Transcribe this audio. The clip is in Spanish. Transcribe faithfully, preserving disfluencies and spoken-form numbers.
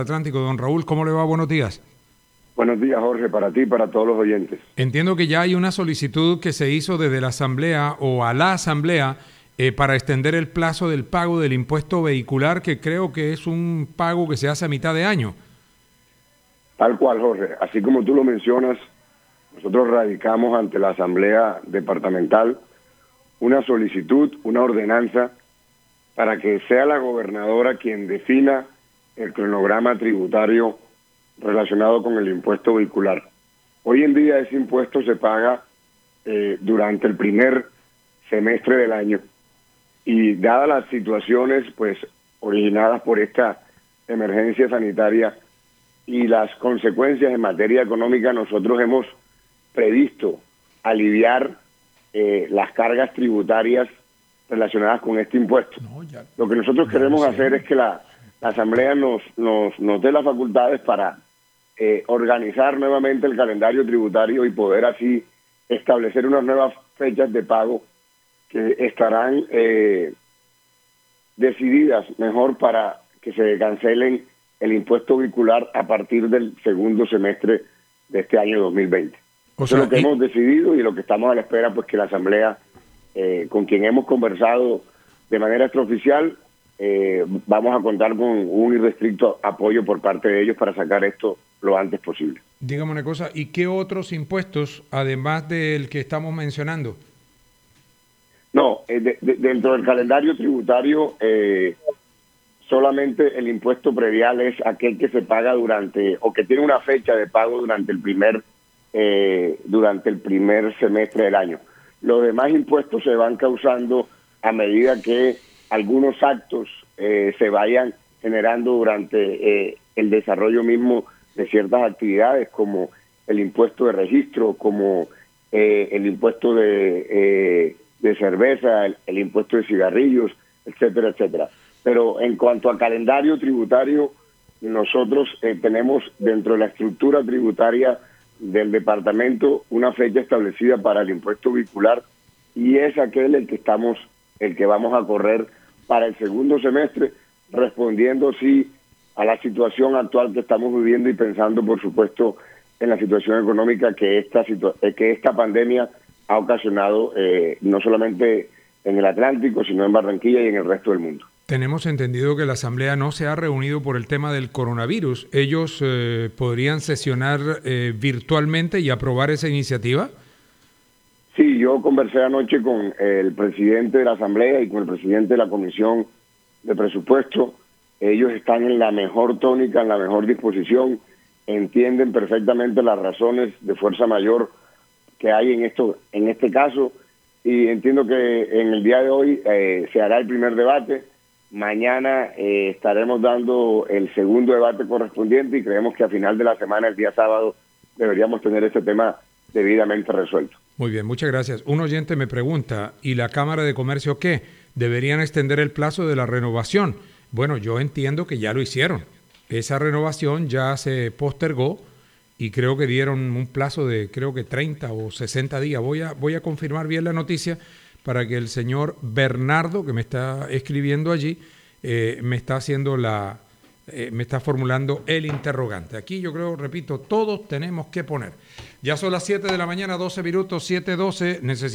Atlántico. Don Raúl, ¿cómo le va? Buenos días. Buenos días, Jorge, para ti y para todos los oyentes. Entiendo que ya hay una solicitud que se hizo desde la Asamblea o a la Asamblea eh, para extender el plazo del pago del impuesto vehicular, que creo que es un pago que se hace a mitad de año. Tal cual, Jorge. Así como tú lo mencionas, nosotros radicamos ante la Asamblea Departamental una solicitud, una ordenanza, para que sea la gobernadora quien defina el cronograma tributario relacionado con el impuesto vehicular. Hoy en día ese impuesto se paga eh, durante el primer semestre del año y dadas las situaciones pues originadas por esta emergencia sanitaria y las consecuencias en materia económica, nosotros hemos previsto aliviar eh, las cargas tributarias relacionadas con este impuesto. No, ya, Lo que nosotros queremos hacer es que la, la Asamblea nos, nos, nos dé las facultades para eh, organizar nuevamente el calendario tributario y poder así establecer unas nuevas fechas de pago que estarán eh, decididas mejor para que se cancelen el impuesto vehicular a partir del segundo semestre de este año dos mil veinte. O sea, Eso es lo que y... hemos decidido y lo que estamos a la espera, pues que la Asamblea, eh, con quien hemos conversado de manera extraoficial, eh, vamos a contar con un irrestricto apoyo por parte de ellos para sacar esto lo antes posible. Dígame una cosa, ¿y qué otros impuestos, además del que estamos mencionando? No, eh, de, de, dentro del calendario tributario, eh, solamente el impuesto predial es aquel que se paga durante, o que tiene una fecha de pago durante el primer, eh, durante el primer semestre del año. Los demás impuestos se van causando a medida que algunos actos eh, se vayan generando durante eh, el desarrollo mismo de ciertas actividades, como el impuesto de registro, como eh, el impuesto de, eh, de cerveza, el, el impuesto de cigarrillos, etcétera, etcétera. Pero en cuanto a calendario tributario, nosotros eh, tenemos dentro de la estructura tributaria del departamento una fecha establecida para el impuesto vehicular y es aquel el que estamos, el que vamos a correr para el segundo semestre, respondiendo sí a la situación actual que estamos viviendo y pensando, por supuesto, en la situación económica que esta situa que esta pandemia ha ocasionado eh, no solamente en el Atlántico, sino en Barranquilla y en el resto del mundo. Tenemos entendido que la Asamblea no se ha reunido por el tema del coronavirus. ¿Ellos eh, podrían sesionar eh, virtualmente y aprobar esa iniciativa? Sí, yo conversé anoche con el presidente de la Asamblea y con el presidente de la Comisión de Presupuesto. Ellos están en la mejor tónica, en la mejor disposición, entienden perfectamente las razones de fuerza mayor que hay en esto, en este caso, y entiendo que en el día de hoy eh, se hará el primer debate. Mañana eh, estaremos dando el segundo debate correspondiente y creemos que a final de la semana, el día sábado, deberíamos tener este tema debidamente resuelto. Muy bien, muchas gracias. Un oyente me pregunta, ¿y la Cámara de Comercio qué? ¿Deberían extender el plazo de la renovación? Bueno, yo entiendo que ya lo hicieron. Esa renovación ya se postergó y creo que dieron un plazo de creo que treinta o sesenta días. Voy a, voy a confirmar bien la noticia para que el señor Bernardo, que me está escribiendo allí, eh, me está haciendo la, eh, me está formulando el interrogante. Aquí yo creo, repito, todos tenemos que poner. Ya son las siete de la mañana, doce minutos, siete doce, necesitamos